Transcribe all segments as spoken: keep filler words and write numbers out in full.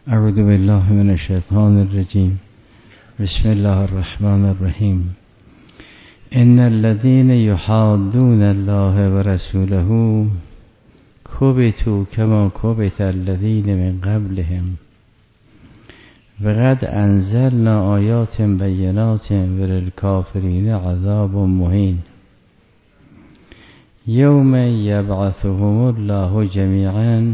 اعوذ بالله من الشیطان الرجیم. بسم الله الرحمن الرحیم. ان الذين يحادون الله ورسوله كبتوا كما كبت الذين من قبلهم وقد انزلنا آیات بینات وللکافرین عذاب مهین. یوم یبعثهم الله جمیعا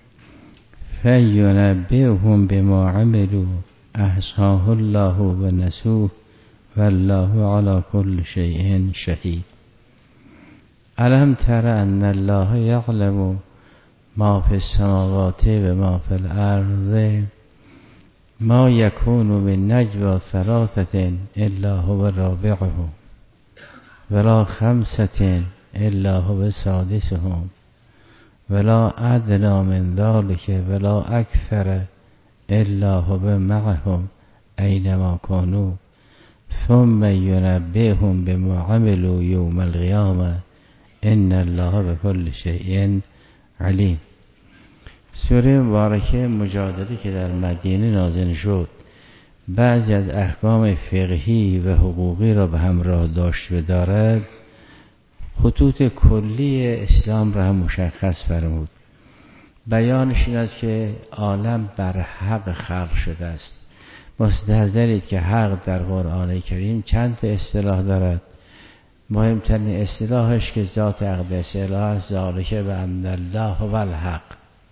فینبئهم بما عملوا احصاه الله ونسوه والله على كل شيء شهید. الم تر ان الله یعلم ما فی السماوات و ما فی الارض ما یکون من نجوى ثلاثة الا هو رابعهم ولا خمسة الا هو سادسهم ولا ادنى من ذلك ولا اکثر الا هو معهم اینما كانوا ثم ينبئهم بما عملوا يوم القيامة ان الله بكل شيء علیم. سوره مبارکه مجادله که در مدینه نازل شد بعضی از احکام فقهی و حقوقی را به همراه داشت و دارد، خطوط کلی اسلام را هم مشخص فرمود. بیانش این است که عالم بر حق خلق شده است. مستحضرید که حق در قرآن کریم چند تا اصطلاح دارد. مهمترین اصطلاحش که ذات اقدس اله است، ذالک بأن الله هو الحق.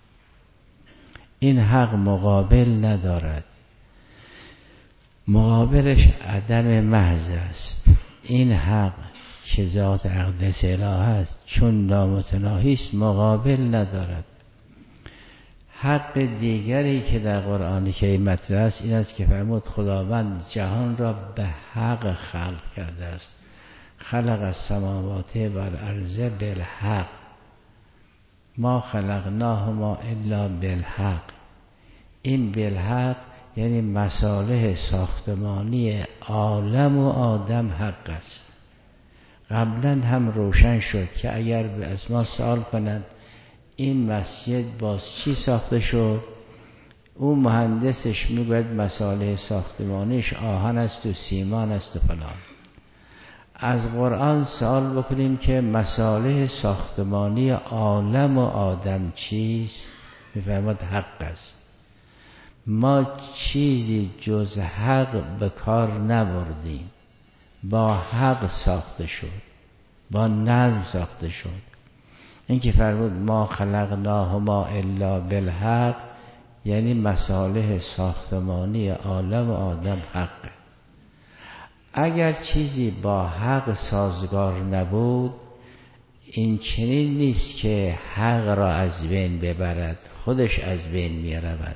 این حق مقابل ندارد، مقابلش عدم محض است. این حق که ذات اقدس اله است چون نامتناهی است مقابل ندارد. حق دیگری که در قرآن کریم مطرح است این است که فرمود خداوند جهان را به حق خلق کرده است. خلق السماوات و الارض بالحق ما خلقناهما الا بالحق. این بالحق یعنی مصالح ساختمانی عالم و آدم حق است. قبلا هم روشن شد که اگر از ما سوال کنند این مسجد باز چی ساخته شد، اون مهندسش میگوید مصالح ساختمانیش آهن است و سیمان است و فلان. از قرآن سوال بکنیم که مصالح ساختمانی عالم و آدم چیست، میفرماد حق است. ما چیزی جز حق به کار نبردیم، با حق ساخته شد، با نظم ساخته شد. این که فرمود ما خلقناهما الا بالحق یعنی مصالح ساختمانی عالم و آدم حقه. اگر چیزی با حق سازگار نبود این چنین نیست که حق را از بین ببرد، خودش از بین می رود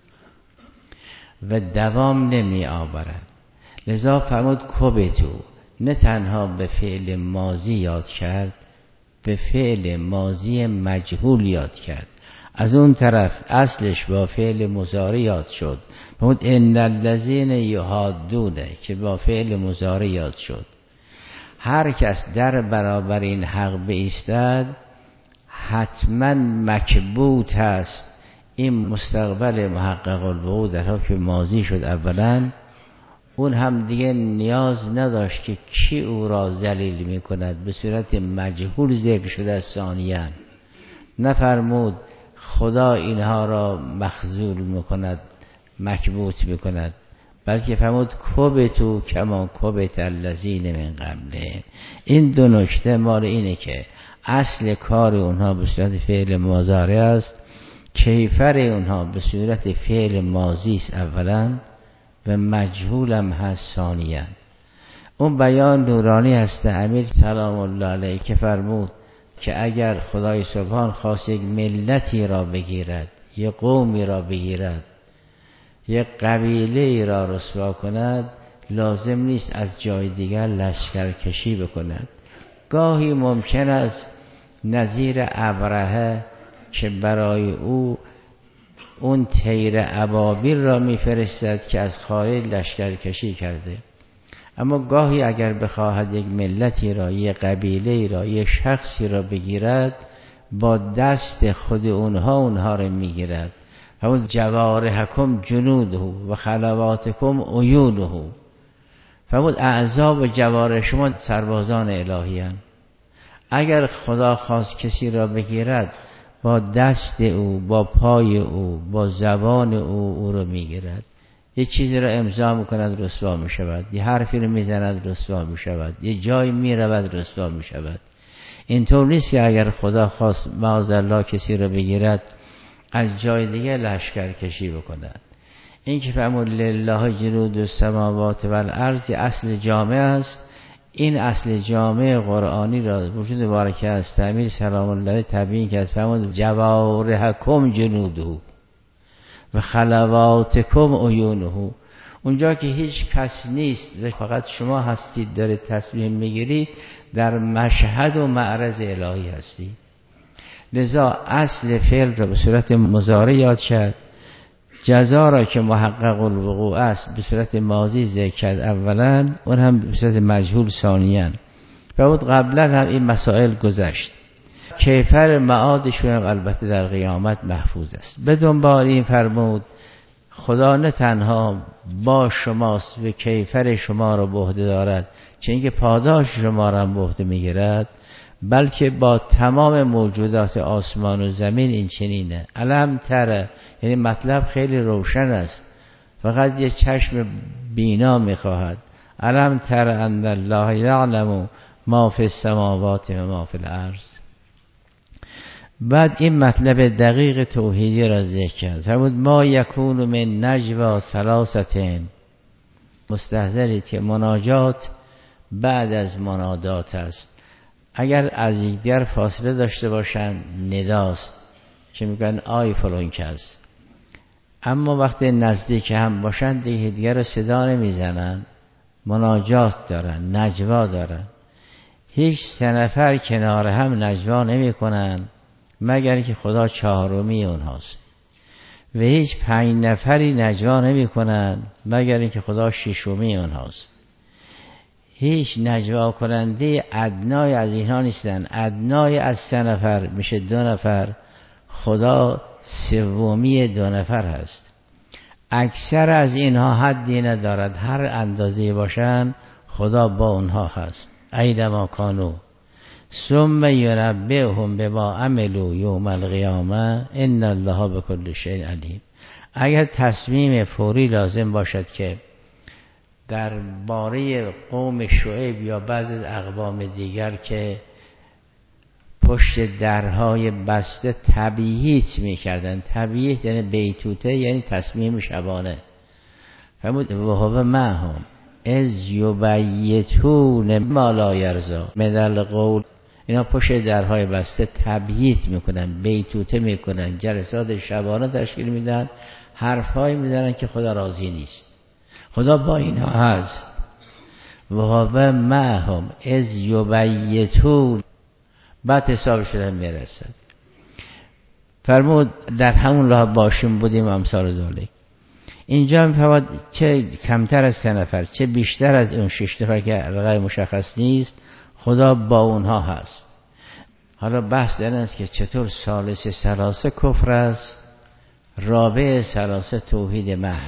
و دوام نمی آورد. لذا فرمود کبتو، نه تنها به فعل ماضی یاد کرد، به فعل ماضی مجهول یاد کرد. از اون طرف اصلش با فعل مضارع یاد شد، فرمود ان الذین یحادون که با فعل مضارع یاد شد. هر کس در برابر این حق بایستد حتما مکبوت است. این مستقبل محقق الوقوع در حال که ماضی شد اولا، اون هم دیگه نیاز نداشت که کی او را ذلیل می کند، به صورت مجهول ذکر شده است. ثانیاً نفرمود خدا اینها را مخذول می کند، مکبوت می کند، بلکه فرمود کبتو کما کبت الذین من قبله. این دو نکته مال اینه که اصل کار اونها به صورت فعل مضارع است، کیفر اونها به صورت فعل ماضی است اولا و مجهولم هست ثانیاً. اون بیان نورانی هست امیر سلام الله علیه که فرمود که اگر خدای سبحان خواست یک ملتی را بگیرد، یک قومی را بگیرد، یک قبیله را رسوا کند، لازم نیست از جای دیگر لشکر کشی بکند. گاهی ممکن است نظیر ابرهه که برای او اون طیر ابابیل را میفرستد که از خارج لشکر کشی کرده، اما گاهی اگر بخواهد یک ملتی را، یک قبیله را، یک شخصی را بگیرد با دست خود اونها اونها را میگیرد. فرمود جوارحکم جنوده و خلواتکم عیونه. فرمود اعضا و جوارح شما سربازان الهی هستند. اگر خدا خواست کسی را بگیرد با دست او، با پای او، با زبان او او را میگیرد. یه چیزی را امضا میکند رسوا میشود، یه حرفی رو میزند رسوا میشود، یه جای میرود رسوا میشود. اینطور نیست که اگر خدا خواست معاذالله کسی را بگیرد از جای دیگه لشکر کشی بکند. این که فرمود لله جنود السماوات والارض اصل جامع است. این اصل جامع قرآنی را وجود بارکه است امیر سلام الله تبیین کرد. فرمود جوارحکم جنوده و خلواتکم عیونه. اونجا که هیچ کس نیست و فقط شما هستید دارید تصمیم میگیرید، در مشهد و معرض الهی هستید. لذا اصل فعل را به صورت مضارع یاد کرد. جزا را که محقق الوقوع است به صورت ماضی ذکر کرد اولا، اون هم به صورت مجهول ثانیاً. فرمود قبلا هم این مسائل گذشت. کیفر معادشون هم البته در قیامت محفوظ است. به دنبال این فرمود خدا نه تنها با شماست و کیفر شما را به عهده دارد، چه اینکه پاداش شما را به عهده میگیرد، بلکه با تمام موجودات آسمان و زمین این چنینه. علم تره، یعنی مطلب خیلی روشن است، فقط یه چشم بینا میخواهد. علم تره ان الله یعلم ما فی السماوات و ما فی الارض. بعد این مطلب دقیق توحیدی را ذکر کرد. فرمود ما یکون من نجوا ثلاثه، مستحضرید که مناجات بعد از منادات است. اگر از یکدیگر فاصله داشته باشن نداست که میگن آی فلان کس، اما وقتی نزدیک هم باشن دیگه دیگر رو صدا نمیزنن، مناجات دارن، نجوا دارن. هیچ سه نفر کنار هم نجوا نمی کنن مگر که خدا چهارمی اونهاست، و هیچ پنج نفری نجوا نمی کنن مگر اینکه خدا ششمی اونهاست. هیچ نجوا کننده ادنای از اینها نیستن. ادنای از سه نفر میشه دو نفر، خدا سومی دو نفر هست. اکثر از اینها حدی ندارد، هر اندازه باشن خدا با اونها هست. ایدما کانو ثم ینبئهم بما عملوا یوم القیامه ان الله بكل شیء علیم. اگر تصمیم فوری لازم باشد که در باره قوم شعیب یا بعض از اقوام دیگر که پشت درهای بسته تبییت میکردن، تبییت یعنی بیتوته، یعنی تصمیم شبانه. فرمود وهو معهم از یبیتون ما لا یرضی من القول. اینا پشت درهای بسته تبییت میکنن، بیتوته میکنن، جلسات شبانه تشکیل میدن، حرفهای میزنن که خدا راضی نیست. خدا با اینها هست. و هو معهم از یبیتون، بعد حساب شدن میرسد. فرمود در همون راه باشیم بودیم امثال ذالک. اینجا میفرماد چه کمتر از سه نفر چه بیشتر از اون شش نفر که رقم مشخص نیست، خدا با اونها هست. حالا بحث در این است که چطور ثالث ثلاثه کفر است، رابع ثلاثه توحید محض.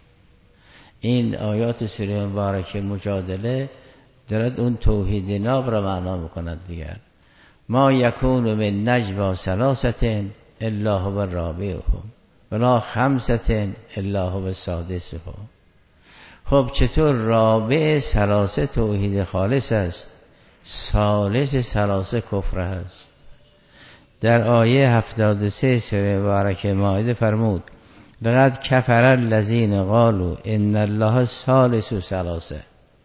این آیات سوره مبارکه مجادله دارد اون توحید ناب را معنا میکند دیگر. ما یکون من نجوا ثلاثه الا هو رابعهم ولا خمسه الا هو سادسهم. خب چطور رابع ثلاثه توحید خالص است، ثالث ثلاثه کفر است؟ در آیه هفتاد و سه سوره مبارکه مائده فرمود لقد کفر الذین قالوا ان الله ثالث ثلاثه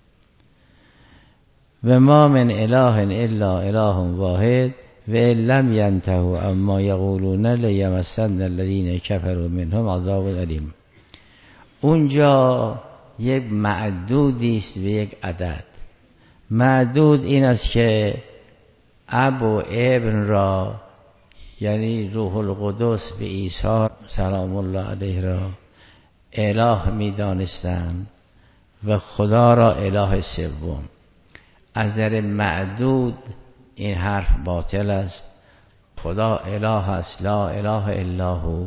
و ما من اله الا اله واحد و ان لم ینتهوا اما یقولون لیمسن الذین کفروا منهم عذاب الیم. اونجا یک معدودی است و یک عدد. معدود این است که اب و ابن را، یعنی روح القدس به عیسی سلام الله علیه را اله می دانستند و خدا را اله سوم. از نظر معدود این حرف باطل است. خدا اله است، لا اله الا هو،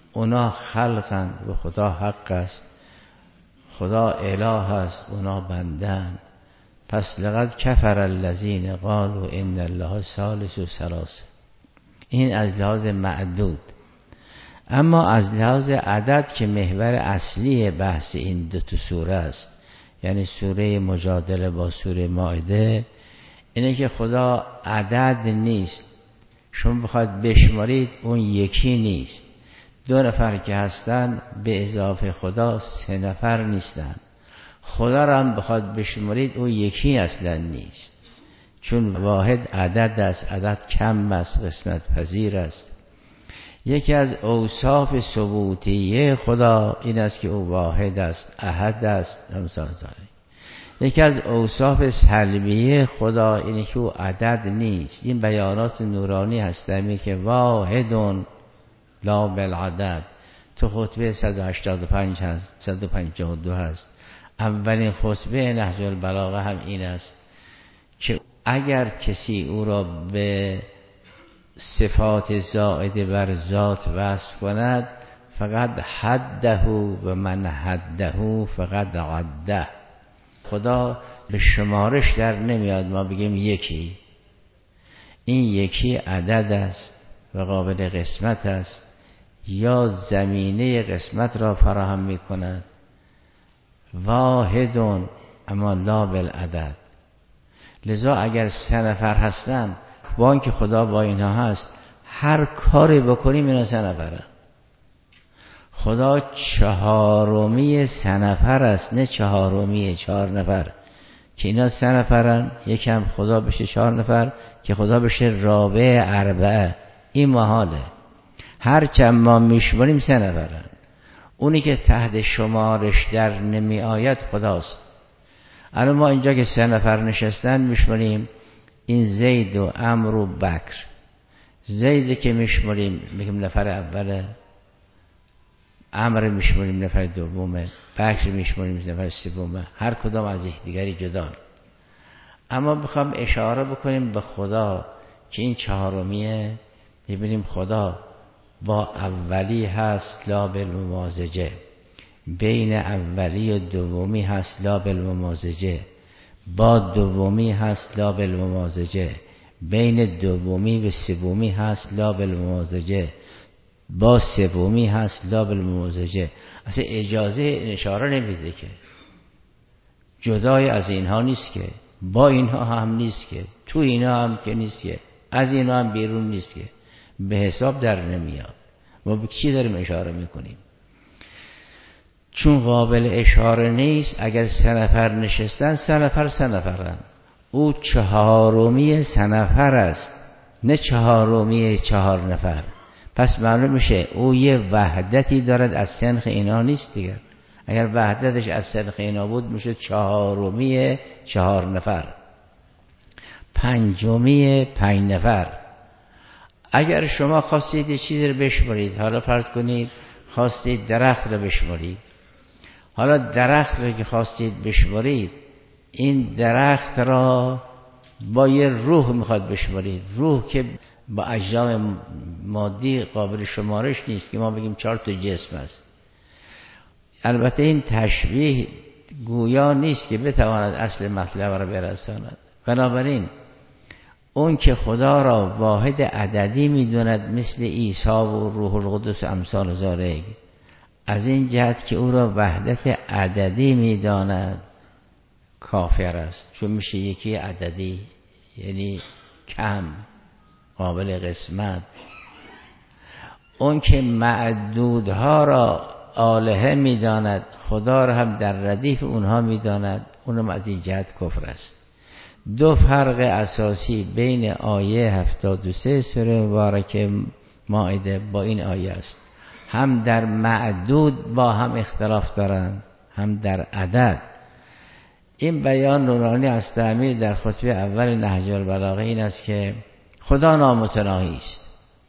اونا خلقن و خدا حق است، خدا اله است، اونا بندن. پس لقد کفر الذین قالوا ان الله ثالث ثلاثه. این از لحاظ معدود. اما از لحاظ عدد که محور اصلی بحث این دو تا سوره است، یعنی سوره مجادله با سوره مائده، اینه که خدا عدد نیست. شما بخواید بشمارید اون یکی نیست. دو نفر که هستن به اضافه خدا سه نفر نیستن. خدا را هم بخواد بشمارید اون یکی اصلا نیست، چون واحد عدد است، عدد کم است، قسمت پذیر است. یکی از اوصاف ثبوتیه خدا این است که او واحد است، احد است. یکی از اوصاف سلبیه خدا اینه که او عدد نیست. این بیانات نورانی هستمی که واحدون لا بالعدد تو خطبه صد و هشتاد و پنج هست، صد و پنجاه و دو هست. اولین خطبه نهج البلاغه هم این است که اگر کسی او را به صفات زائده بر ذات وصف کند فقط حده و من حده فقط عده. خدا به شمارش در نمیاد ما بگیم یکی. این یکی عدد است و قابل قسمت است، یا زمینه قسمت را فراهم می کند. واحدون اما لا بالعدد. لذا اگر سه نفر هستن، با اینکه خدا با اینها هست، هر کاری بکنیم اینا سه نفرن. خدا چهارمی سه نفر است، نه چهارمی چهار نفر که اینا سه نفرن، یکم خدا بشه چهار نفر که خدا بشه رابع اربعه. این محاله. هر چند ما میشماریم سه نفرن. اونی که تحت شمارش در نمی آید خداست. الان ما اینجا که سه نفر نشستن میشماریم این زید و عمرو و بکر. زید که میشماریم میگیم نفر اوله، عمرو میشماریم نفر دومه، بکر میشماریم نفر سومه. هر کدام از یکدیگری جدا. اما بخوام اشاره بکنیم به خدا که این چهارمیه، میبینیم خدا با اولی هست لا بالممازجه، بین اولی و دومی هست لا بالممازجه، با دومی هست لا بالممازجه، بین دومی و سومی هست لا بالممازجه، با سومی هست لا بالممازجه. اصلا اجازه اشاره نمیده که جدای از اینها نیست، که با اینها هم نیست، که تو اینها هم که نیست، که از اینها هم بیرون نیست، که به حساب در نمیاد. ما به چی داریم اشاره میکنیم؟ چون قابل اشاره نیست. اگر سه نفر نشستن، سه نفر سه نفرن. او چهارمی سه نفر است، نه چهارمی چهار نفر. پس معلوم میشه او یه وحدتی دارد، از سنخ اینا نیست دیگر. اگر وحدتش از سنخ اینا بود میشه چهارمی چهار نفر، پنجمی پنج نفر. اگر شما خواستید یه چیزی رو بشمارید، حالا فرض کنید خواستید درخت رو بشمارید، حالا درخت رو که خواستید بشمارید، این درخت را با یه روح میخواد بشمارید، روح که با اجزای مادی قابل شمارش نیست که ما بگیم چهار تا جسم است. البته این تشبیه گویا نیست که بتواند اصل مطلب را برساند. بنابراین اون که خدا را واحد عددی میدوند مثل عیسی و روح القدس امثال ذالک، از این جهت که او را وحدت عددی میداند کافر است. چون میشه یکی عددی، یعنی کم، قابل قسمت. اون که معدودها را الهه میداند، خدا را هم در ردیف اونها میداند، اونم از این جهت کفر است. دو فرق اساسی بین آیه هفتاد و سه سوره مبارکه مائده با این آیه است. هم در معدود با هم اختلاف دارند، هم در عدد. این بیان نورانی از تعمیر در خطبه اول نهج البلاغه این است که خدا نامتناهی است،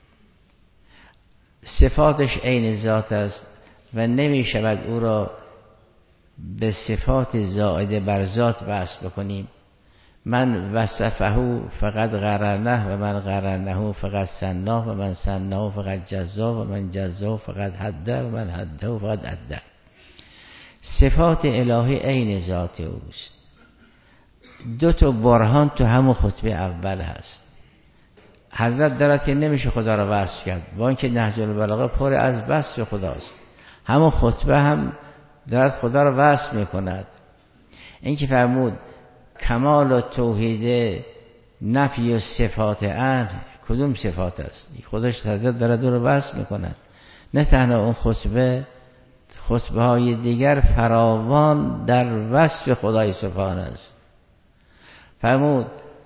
صفاتش عین ذات است و نمی شود او را به صفات زائده بر ذات وصف بکنیم، من وصفه فقط قرنه و من قرنه فقط سناه و من سناه فقط جزاه و من جزاه فقط حده و من حده فقط عده. صفات الهی عین ذات اوست. دو تا برهان تو همون خطبه اول هست. حضرت دارد که نمیشه خدا را وصف کرد، با اینکه نهج البلاغه پر از وصف خداست. همون خطبه هم دارد خدا را وصف میکند. این که فرمود کمال و توحید نفی و صفات ان، کدوم صفات است؟ خودش حضرت دارد او را وصف میکند. نه تنها اون خطبه، خطبه های دیگر فراوان در وصف خدای سبحانه است. فرمود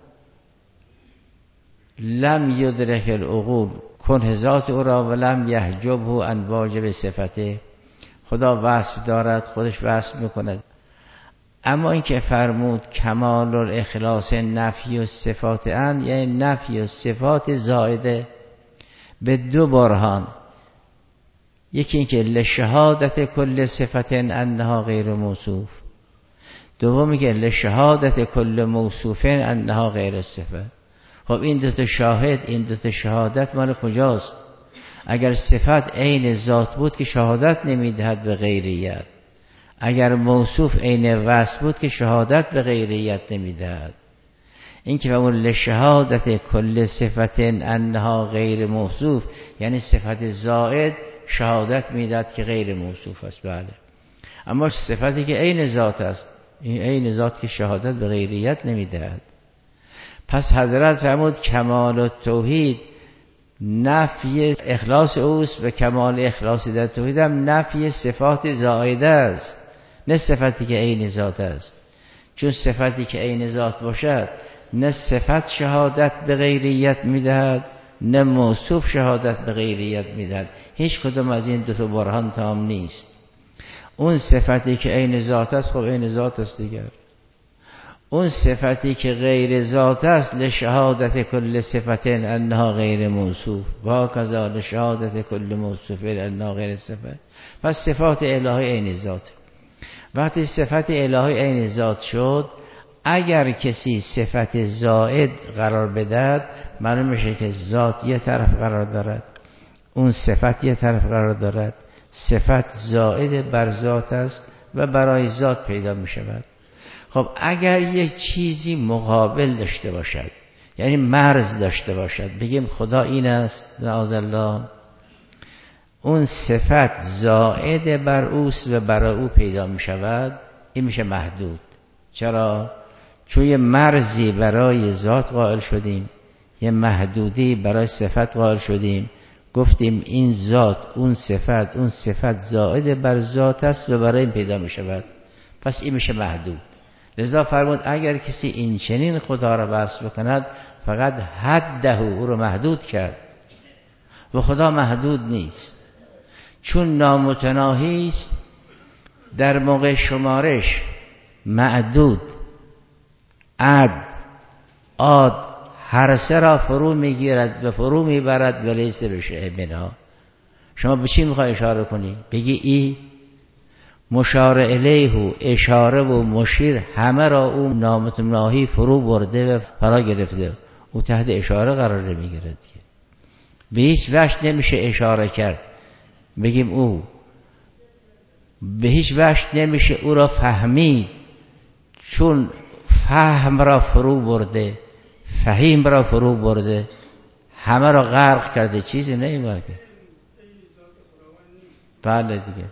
لم یدرک العقول کنه ذات او را و لم یحجبه عن واجب صفته. خدا وصف دارد، خودش وصف میکند. اما این که فرمود کمال الاخلاص نفی و صفات ان، یعنی نفی و صفات زائده به دو برهان. یکی این که لشهادت کل صفت انها غیر موصوف، دومی که لشهادت کل موصوف انها غیر صفه. خب این دو تا شاهد، این دو تا شهادت مال کجاست؟ اگر صفت عین ذات بود که شهادت نمیدهد به غیریت، اگر موصوف عین وصف بود که شهادت به غیریت نمیدهد. این که فرمود لشهادت کل صفت انها غیر موصوف، یعنی صفت زائد شهادت میدهد که غیر موصوف است. بله، اما صفتی که عین ذات است، این عین ذات که شهادت به غیریت نمیدهد. پس حضرت فرمود کمال التوحید نفی اخلاص اوست و کمال اخلاص در توحید هم نفی صفات زائده است، نه صفتی که عین ذات است. چون صفتی که عین ذات باشد نه صفت شهادت به غیریت میدهد، نه موصوف شهادت به غیریت میدهد. هیچ کدوم از این دو تا برهان تام نیست. اون صفتی که عین ذات است خب عین ذات است دیگر. اون صفتی که غیر ذات است لشهادت کل صفت انها غیر موصوف و کذا لشهادت کل موصوف انها غیر صفه. پس صفات الهی عین ذات. وقتی صفت الهی عین ذات شد، اگر کسی صفت زائد قرار بدهد، معلوم میشه که ذات یه طرف قرار دارد، اون صفت یه طرف قرار دارد. صفت زائد بر ذات است و برای ذات پیدا می شود. خب اگر یک چیزی مقابل داشته باشد، یعنی مرز داشته باشد، بگیم خدا این است معاذالله، اون صفت زائد بر اوست و برای او پیدا می شود، این میشه محدود. چرا؟ چون یه مرزی برای ذات قائل شدیم، یه محدودی برای صفت قائل شدیم، گفتیم این ذات اون صفت اون صفت زائد بر ذات است و برای این پیدا می شود، پس این میشه محدود. لذا فرمود اگر کسی این چنین خدا را وصف بکند فقط حده، او رو محدود کرد و خدا محدود نیست، چون نامتناهی است. در موقع شمارش معدود، عد، عاد هر سه را فرو میگیرد و فرو میبرد و لیس بشه منها. شما به چی میخوای اشاره کنی؟ بگی ای مشار الیه، اشاره و مشیر همه را او نامتناهی فرو برده و فرا گرفته، او تحت اشاره قرار نمیگیرد. به هیچ وجه نمیشه اشاره کرد بگیم او، به هیچ وجه نمیشه او را فهمید، چون فهم را فرو برده، فهیم را فرو برده، همه را غرق کرده، چیزی نمیمونه. بله دیگه،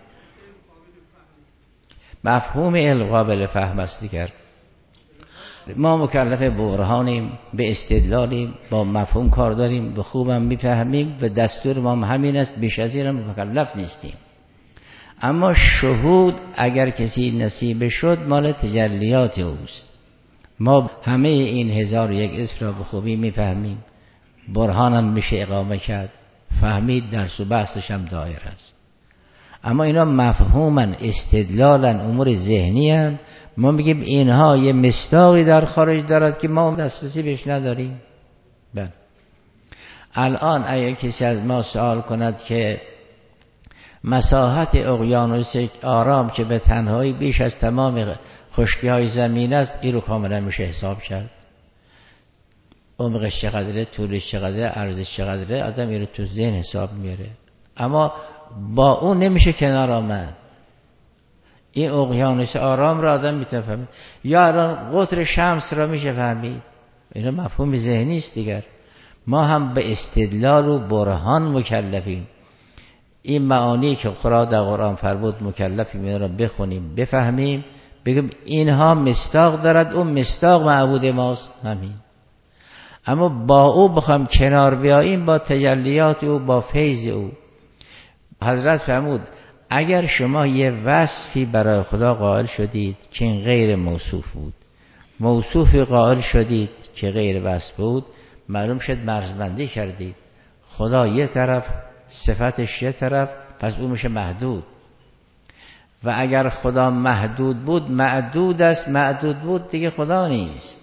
مفهوم علم قابل فهم است دیگر. ما مکلف برهانیم، به استدلالیم، با مفهوم کار داریم، به خوبم میفهمیم و دستور ما همین است، بیش از این هم مکلف نیستیم. اما شهود اگر کسی نصیب شد مال تجلیات اوست. ما همه این هزار و یک اسم را به خوبی میفهمیم، برهانم میشه اقامه کرد، فهمید، درس و بحثش هم دایر است. اما اینا مفهومن، استدلالن، امور ذهنی هم. ما میگیم اینها یه مصداقی در خارج دارد که ما دسترسی بهش نداریم. بله. الان اگر کسی از ما سوال کند که مساحت اقیانوس آرام که به تنهایی بیش از تمام خشکی های زمین است، این رو کاملا میشه حساب کرد. عمقش چقدره، طولش چقدره، عرضش چقدره، آدم این رو تو ذهن حساب میاره. اما با اون نمیشه کنار آمد. این اقیانوس آرام را آدم میتونه فهمید، یا الان قطر شمس را میشه فهمید. این مفهوم ذهنی است دیگر. ما هم به استدلال و برهان مکلفیم. این معانی که قرآن در قرآن فرمود مکلفیم این را بخونیم، بفهمیم، بگیم اینها مصداق دارد، اون مصداق معبود ماست، همین. اما با او بخوام کنار بیاییم، با تجلیات او، با فیض او. حضرت فرمود اگر شما یه وصفی برای خدا قائل شدید که این غیر موصوف بود، موصوفی قائل شدید که غیر وصف بود، معلوم شد مرزبندی کردید. خدا یه طرف، صفتش یه طرف، پس اون میشه محدود. و اگر خدا محدود بود، معدود است، معدود بود دیگه خدا نیست.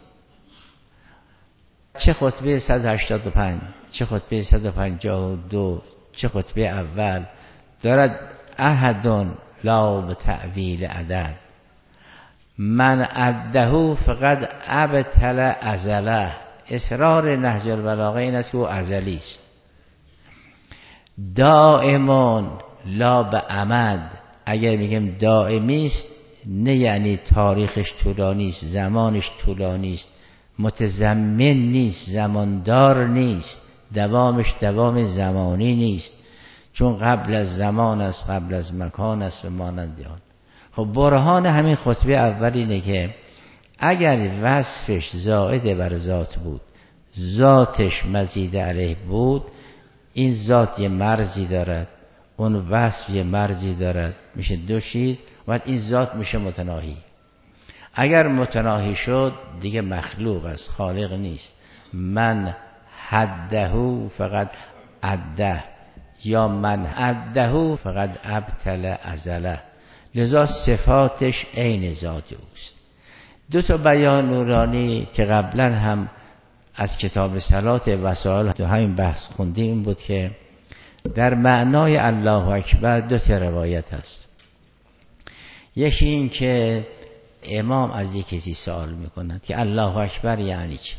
چه خطبه صد و هشتاد و پنج، چه خطبه صد و پنجاه و دو، چه خطبه اول دارد احدون لا به تعویل عدد، من عده فقط ابطل ازله. اصرار نهج البلاغه این است که او ازلی است. دائمون لا به عمد، اگر میگم دائمی است نه یعنی تاریخش طولانی است، زمانش طولانی است، متضمن نیست، زماندار نیست، دوامش دوام زمانی نیست، چون قبل از زمان است، قبل از مکان است و مانند آن. خب برهان همین خطبه اول اینه که اگر وصفش زائد بر ذات بود، ذاتش مزید علیه بود، این ذات یه مرزی دارد، اون وصف یه مرزی دارد، میشه دو چیز، و این ذات میشه متناهی. اگر متناهی شد دیگه مخلوق است، خالق نیست. من حده فقط عده، یا من عده فقط ابطل ازله. لذا صفاتش عین ذات اوست. دو تا بیان نورانی که قبلا هم از کتاب صلات وسائل تو همین بحث خوندیم این بود که در معنای الله اکبر دو تا روایت هست. یکی این که امام از یک کسی سوال میکنند که الله اکبر یعنی چه؟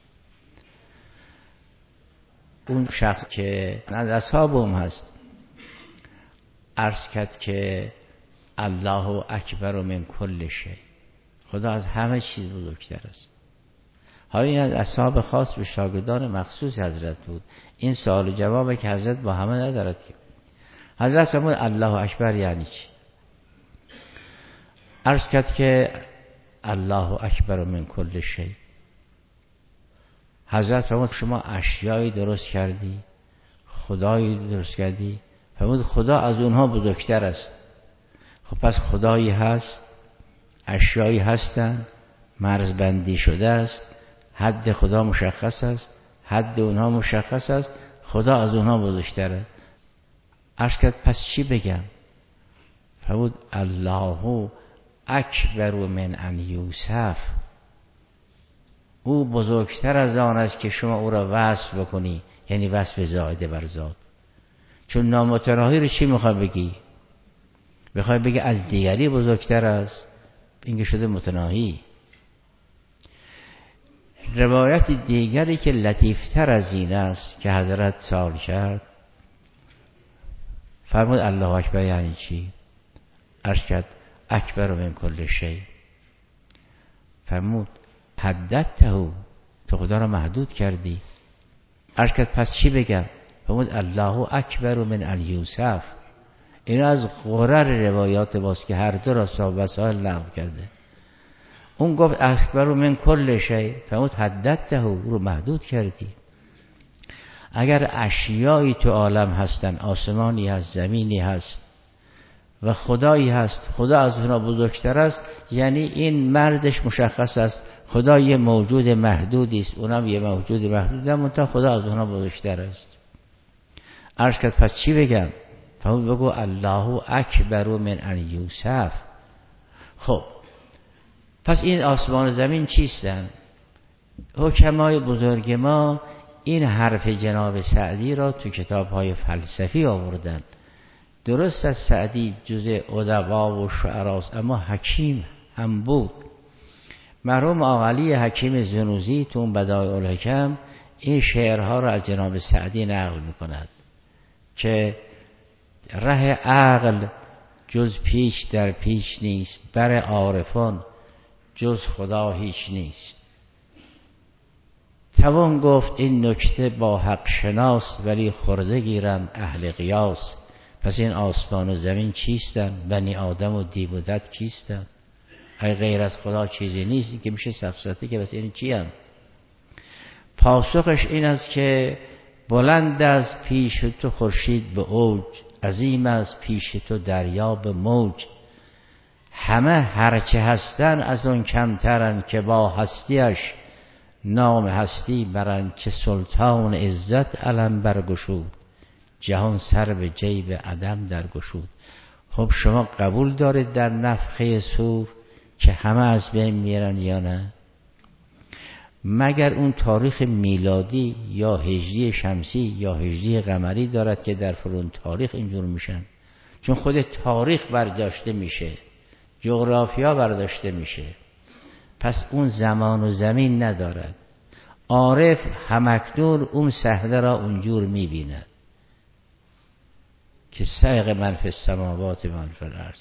اون شخص که از اصحابم هست عرض کرد که الله اکبر من کل شیء، خدا از همه چیز بزرگتر است. حالا این از اصحاب خاص به شاگردان مخصوص حضرت بود. این سوال و جوابه که حضرت با همه ندارد که. حضرت فرمود الله اکبر یعنی چی؟ عرض کرد که الله اکبر من کل شیء. حضرت فرمود شما اشیایی درست کردی، خدایی درست کردی؟ فرمود خدا از اونها بزرگتر است. خب پس خدایی هست، اشیایی هستند، مرزبندی شده است، حد خدا مشخص است، حد اونها مشخص است، خدا از اونها بزرگتره. عرض کرد پس چی بگم؟ فرمود الله اکبر من ان یوصف، او بزرگتر از آن است که شما او را وصف بکنی، یعنی وصف زائده بر ذات. چون نامتناهی رو چی میخوای بگی؟ میخوای بگی از دیگری بزرگتر است، اینکه شده متناهی. روایت دیگری که لطیفتر از این است که حضرت سوال کرد، فرمود الله اکبر یعنی چی؟ عرض کرد اکبر من کل شیء. فرمود حددته، تو خدا را محدود کردی. عرض کرد پس چی بگم؟ فرمود الله اکبر من ان یوصف. این از غرر روایات باست که هر دو را صاحب وسائل نقل کرده. اون گفت اکبر من کل شیء، فرمود حددته، رو محدود کردی. اگر اشیایی تو عالم هستن، آسمانی هست، زمینی هست و خدایی هست، خدا از اونها بزرگتر است، یعنی این مردش مشخص است، خدا یه موجود محدودی است، اونم یه موجود محدود است، منتها خدا از اونها بزرگتر است. عرض کرد پس چی بگم؟ فرمود بگو الله اکبر من ان یوصف. خب پس این آسمان و زمین چیستن؟ حکمای بزرگ ما این حرف جناب سعدی را تو کتاب‌های فلسفی آوردن. درست از سعدی جزء ادبا و شعراست، اما حکیم هم بود. مرحوم آقا علی حکیم زنوزی تو اون بدایع الحکم این شعرها را از جناب سعدی نقل میکند که ره عقل جز پیش در پیش نیست، بر عارفان جز خدا هیچ نیست. توان گفت این نکته با حق شناس، ولی خورده گیرند اهل قیاس. پس این آسمان و زمین چیستند؟ بنی آدم و دیو و دد کیستند؟ ای غیر از خدا چیزی نیست که میشه سفسطه که بس این چی هم؟ پاسخش این است که بلند از پیش تو خورشید به اوج، عظیم از پیش تو دریا به موج. همه هرچه هستن از اون کمترن، که با هستیش نام هستی برن. چه سلطان عزت علم برگشود، جهان سر به جیب عدم درگشود. خب شما قبول دارید در نفخه صور که همه از بین میرن یا نه؟ مگر اون تاریخ میلادی یا هجری شمسی یا هجری قمری دارد که در فلان تاریخ اینجور میشن؟ چون خود تاریخ برداشته میشه، جغرافیا برداشته میشه، پس اون زمان و زمین ندارد. عارف همکنون اون صحنه را اونجور میبیند که سایق من فی السماوات من فی الارض.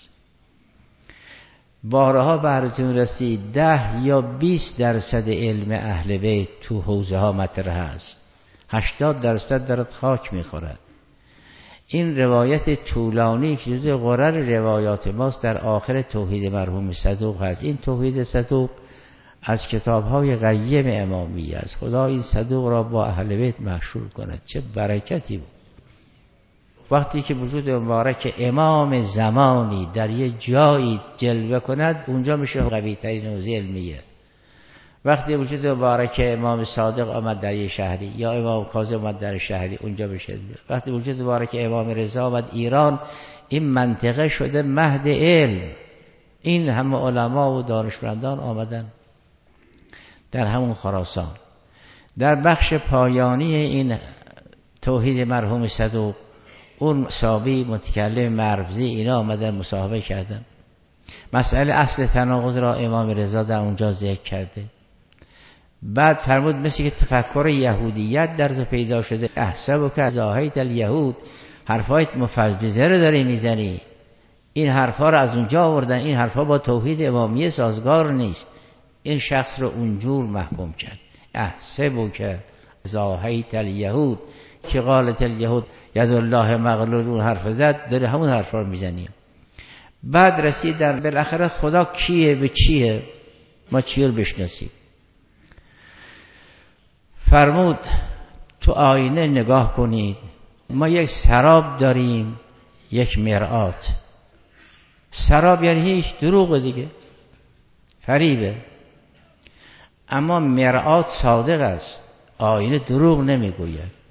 بارها براتون رسید ده یا بیست درصد علم اهل بیت تو حوزه ها مطرح است، هشتاد درصد درت خاک میخورد. این روایت طولانی که جزء غرر روایات ماست در آخر توحید مرحوم صدوق هست. این توحید صدوق از کتاب‌های قیم امامی است. خدا این صدوق را با اهل بیت محشور کند. چه برکتی بود. وقتی که وجود مبارک امام زمانی در یه جایی جلوه کند، اونجا میشه قوی ترین حوزه علمیه. وقتی وجود مبارک امام صادق آمد در یه شهری یا امام کاظم آمد در شهری، اونجا میشه. وقتی وجود مبارک امام رضا آمد ایران، این منطقه شده مهد علم. این همه علما و دانشمندان آمدن در همون خراسان. در بخش پایانی این توحید مرحوم صدوق، اون صابی متکلم مرزی اینا آمدن مصاحبه کردن. مسئله اصل تناقض را امام رضا در اونجا ذکر کرده. بعد فرمود مثل که تفکر یهودیت در تو پیدا شده، احسب که زاهیت الیهود، حرفایت مفوضه رو داری میزنی. این حرفا رو از اونجا آوردن، این حرفا با توحید امامیه سازگار نیست. این شخص رو اونجور محکوم کرد. احسب که زاهیت الیهود که قالت الیهود ید الله مغلول، حرف زد، داره همون حرفا رو میزنیم. بعد رسید در بالاخره خدا کیه به چیه، ما چیه رو بشناسیم. فرمود تو آینه نگاه کنید، ما یک سراب داریم، یک مرآت. سراب یعنی هیچ، دروغ دیگه، فریبه. اما مرآت صادق است، آینه دروغ نمیگوید،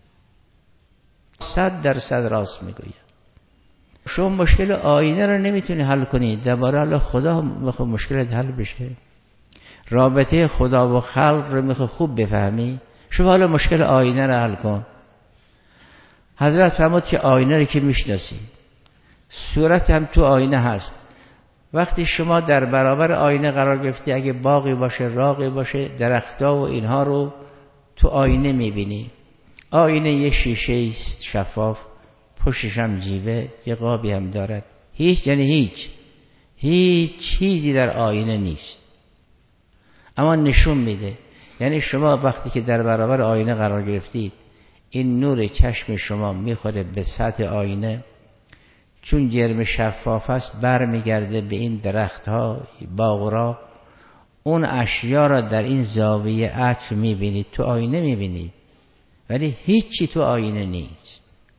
صد درصد راست میگوید. شما مشکل آینه رو نمیتونی حل کنی، درباره الله خدا میخواد مشکلت حل بشه. رابطه خدا و خلق رو میخواد خوب بفهمی، شما حالا مشکل آینه رو حل کن. حضرت فرمود که آینه رو که میشناسی، صورت هم تو آینه هست. وقتی شما در برابر آینه قرار گرفتی، اگه باغی باشه، راغی باشه، درختا و اینها رو تو آینه میبینی. آینه یه شیشه است شفاف، پشتش هم جیوه، یه قابی هم دارد. هیچ یعنی هیچ هیچ چیزی در آینه نیست، اما نشون میده. یعنی شما وقتی که در برابر آینه قرار گرفتید، این نور چشم شما میخوره به سطح آینه، چون جرم شفاف است برمیگرده به این درخت ها، باغ را. اون اشیا را در این زاویه عطف میبینید، تو آینه میبینید، ولی هیچی تو آینه نیست.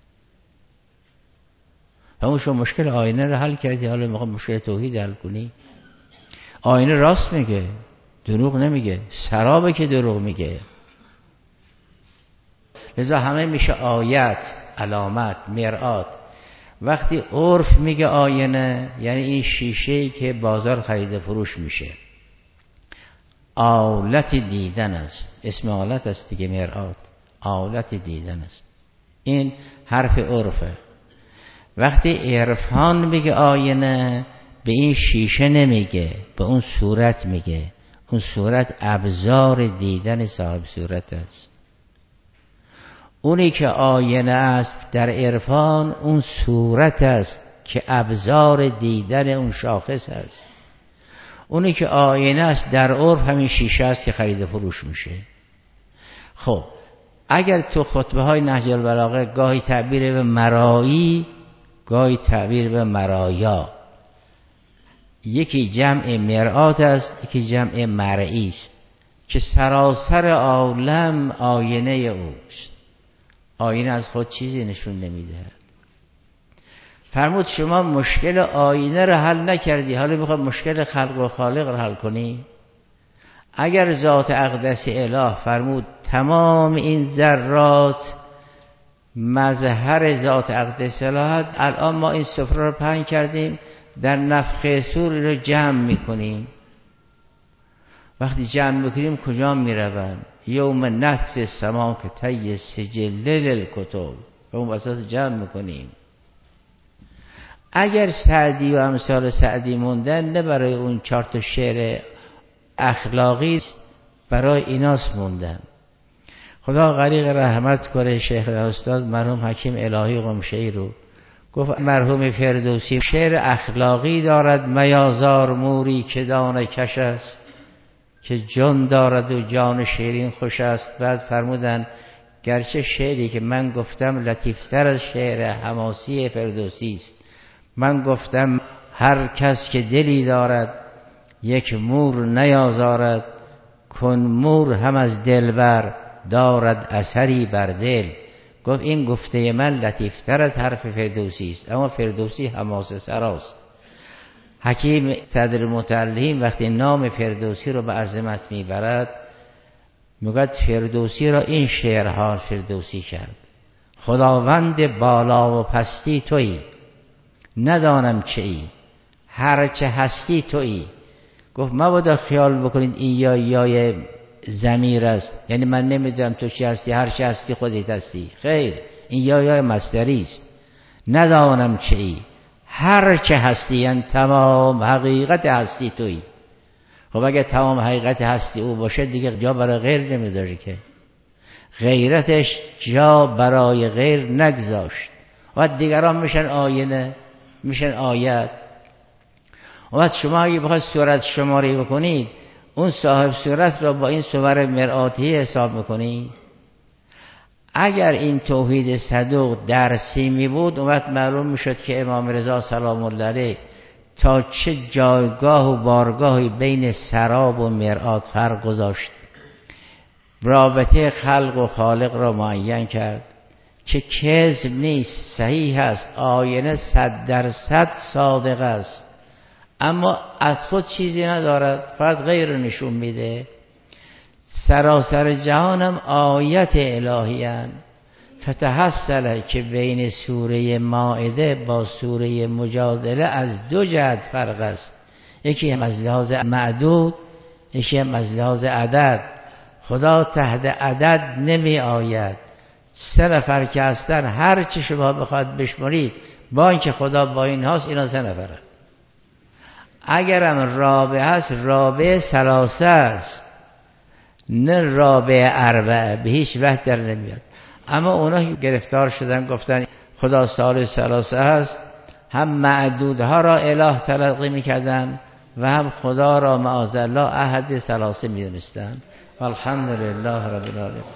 همون شما مشکل آینه رو حل کردی، حالا میخوام مشکل توحید حل کنی. آینه راست میگه، دروغ نمیگه. سرابه که دروغ میگه. لذا همه میشه آیت، علامت، مرآت. وقتی عرف میگه آینه، یعنی این شیشه‌ای که بازار خرید فروش میشه، آلت دیدن است. اسم آلت است دیگه، مرآت، آلت دیدن است. این حرف عرفه. وقتی عرفان میگه آینه، به این شیشه نمیگه، به اون صورت میگه. اون صورت ابزار دیدن صاحب صورت است. اونی که آینه است در عرفان اون صورت است که ابزار دیدن اون شاخص است. اونی که آینه است در عرف همین شیشه است که خرید و فروش میشه. خب اگر تو خطبه های نهج البلاغه گاهی تعبیر به مرایی، گاهی تعبیر به مرایا، یکی جمع مرآت است، یکی جمع مرئی است که سراسر عالم آینه اوست. آینه از خود چیزی نشون نمیدهد. فرمود شما مشکل آینه را حل نکردی، حالا میخواد مشکل خلق و خالق را حل کنی. اگر ذات اقدس اله فرمود تمام این ذرات مظهر ذات اقدس اله، الان ما این سفره رو پهن کردیم، در نفخه صور رو جمع میکنیم. وقتی جمع میکنیم کجا میروند؟ یوم نطف السما که طی سجل للکتب، و اون وسط جمع میکنیم. اگر سعدی و امثال سعدی موندن، نه برای اون چهار تا شعر اخلاقی، برای ایناس موندن. خدا غریق رحمت کنه شیخ استاد مرحوم حکیم الهی قمشه‌ای رو. گفت مرحوم فردوسی شعر اخلاقی دارد، میازار موری که دانه کش است، که جان دارد و جان شیرین خوش است. بعد فرمودن گرچه شعری که من گفتم لطیفتر از شعر حماسی فردوسی است، من گفتم هر کس که دلی دارد یک مور نیازارد، کن مور هم از دلبر دارد اثری بر دل. گفت این گفته من لطیفتر از حرف فردوسی است، اما فردوسی حماسه سراست. حکیم صدر متعلیم وقتی نام فردوسی رو به عظمت میبرد میگه فردوسی را این شعرها فردوسی کرد: خداوند بالا و پستی تویی، ندانم چه ای، هر چه هستی تویی. گفت مبادا خیال بکنید این یا یای ضمیر است، یعنی من نمیدونم تو چی هستی، هر چه هستی خودت هستی. خیر، این یا یای مصدری است. ندانم چه ای، هر چه هستی، یعنی تمام حقیقت هستی تویی. خب اگه تمام حقیقت هستی او باشه دیگه جا برای غیر نمیداره که. غیرتش جا برای غیر نگذاشت. و دیگران میشن آینه، میشن آیت. و شما اگه بخواید صورت شماری بکنید، اون صاحب صورت را با این صور مرآتی حساب میکنید. اگر این توحید صدوق درسی می بود، اون وقت معلوم میشد که امام رضا سلام الله علیه تا چه جایگاه و بارگاهی بین سراب و مرآت فرق گذاشت. رابطه خلق و خالق را معین کرد که کذب نیست، صحیح است. آینه صد درصد صادق است، اما از خود چیزی ندارد، فقط غیر نشون میده. سراسر جهانم آیت الهی اند. فتحصل که بین سوره مائده با سوره مجادله از دو جهت فرق است. یکی هم از لحاظ معدود، یکی هم از لحاظ عدد. خدا تحت عدد نمی آید. سه نفر که هستن هر چی شما بخواد بشمارید، با اینکه خدا با این هاست، اینا سه نفره. اگرم رابع هست، رابع ثلاثه است، نه رابع اربعه، به هیچ وقت در نمیاد. اما اونا گرفتار شدن گفتن خدا ثالث ثلاثه هست، هم معدودها را اله تلقی میکردن و هم خدا را معاذ الله احد ثلاثه میدونستن. الحمدلله رب العالمین.